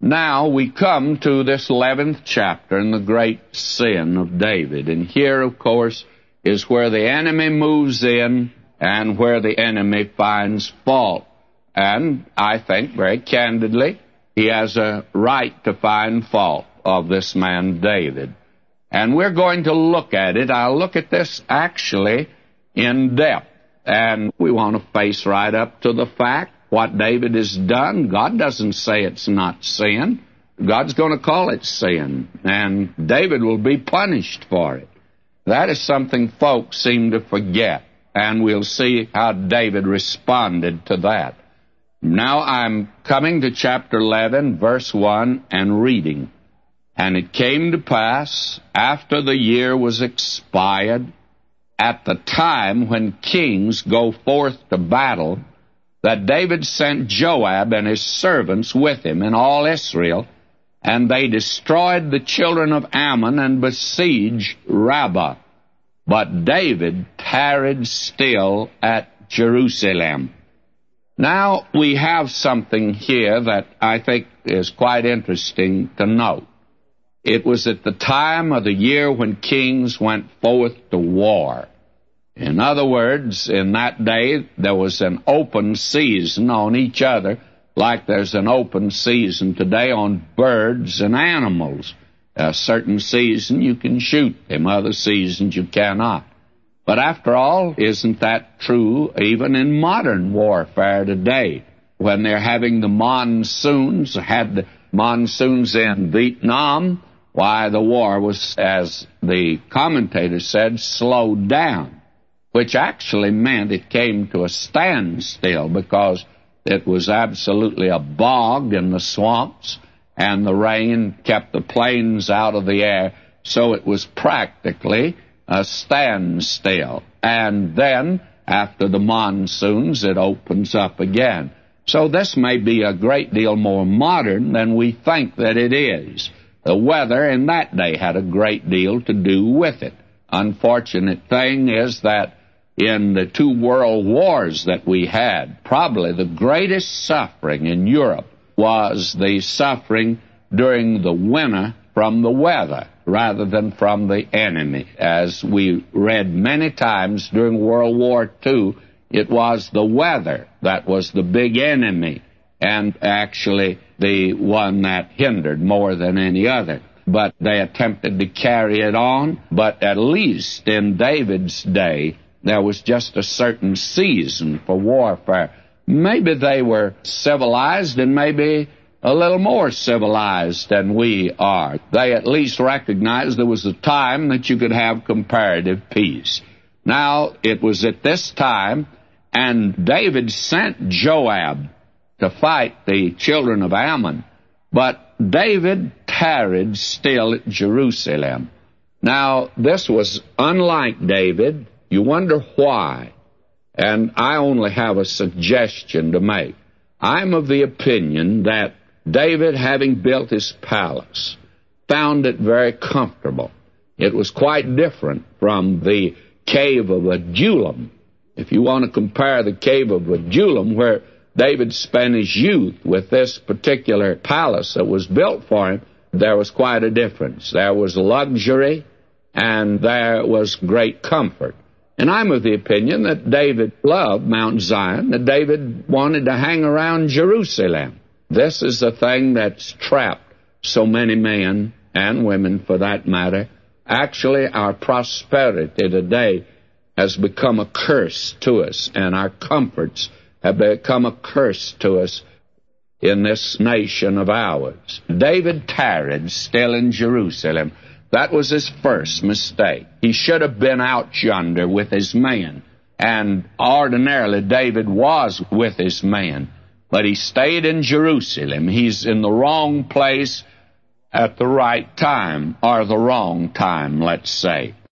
Now we come to this 11th chapter and the great sin of David. And here, of course, is where the enemy moves in and where the enemy finds fault. And I think, very candidly, he has a right to find fault of this man David. And we're going to look at it. I'll look at this actually in depth. And we want to face right up to the fact what David has done. God doesn't say it's not sin. God's going to call it sin. And David will be punished for it. That is something folks seem to forget. And we'll see how David responded to that. Now I'm coming to chapter 11, verse 1, and reading. And it came to pass, after the year was expired, at the time when kings go forth to battle, that David sent Joab and his servants with him and all Israel, and they destroyed the children of Ammon and besieged Rabbah. But David tarried still at Jerusalem. Now we have something here that I think is quite interesting to note. It was at the time of the year when kings went forth to war. In other words, in that day, there was an open season on each other, like there's an open season today on birds and animals. A certain season you can shoot them, other seasons you cannot. But after all, isn't that true even in modern warfare today? When they're having the monsoons, had the monsoons in Vietnam, why the war was, as the commentator said, slowed down, which actually meant it came to a standstill because it was absolutely a bog in the swamps, and the rain kept the planes out of the air, so it was practically a standstill. And then, after the monsoons, it opens up again. So this may be a great deal more modern than we think that it is. The weather in that day had a great deal to do with it. Unfortunate thing is that in the 2 world wars that we had, probably the greatest suffering in Europe was the suffering during the winter from the weather rather than from the enemy. As we read many times during World War II, it was the weather that was the big enemy and actually the one that hindered more than any other. But they attempted to carry it on. But at least in David's day, there was just a certain season for warfare. Maybe they were civilized and maybe a little more civilized than we are. They at least recognized there was a time that you could have comparative peace. Now, it was at this time, and David sent Joab to fight the children of Ammon, but David tarried still at Jerusalem. Now, this was unlike David. You wonder why. And I only have a suggestion to make. I'm of the opinion that David, having built his palace, found it very comfortable. It was quite different from the cave of Adullam. If you want to compare the cave of Adullam, where David spent his youth, with this particular palace that was built for him, there was quite a difference. There was luxury and there was great comfort. And I'm of the opinion that David loved Mount Zion, that David wanted to hang around Jerusalem. This is the thing that's trapped so many men and women, for that matter. Actually, our prosperity today has become a curse to us, and our comforts have become a curse to us in this nation of ours. David tarried still in Jerusalem. That was his first mistake. He should have been out yonder with his men. And ordinarily, David was with his men. But he stayed in Jerusalem. He's in the wrong place at the right time, or the wrong time, let's say.